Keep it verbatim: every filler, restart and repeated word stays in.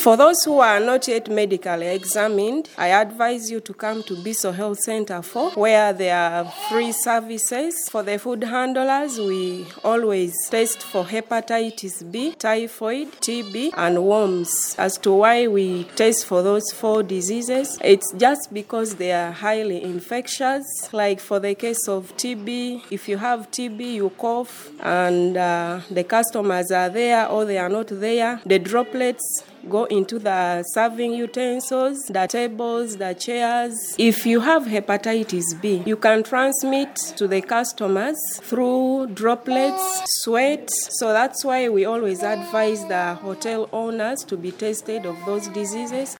For those who are not yet medically examined, I advise you to come to Biso Health Center four, where there are free services. For the food handlers, we always test for hepatitis B, typhoid, T B, and worms. As to why we test for those four diseases, it's just because they are highly infectious. Like for the case of T B, if you have T B, you cough, and uh, the customers are there or they are not there, the droplets go into the serving utensils, the tables, the chairs. If you have hepatitis B, you can transmit to the customers through droplets, sweat. So that's why we always advise the hotel owners to be tested of those diseases.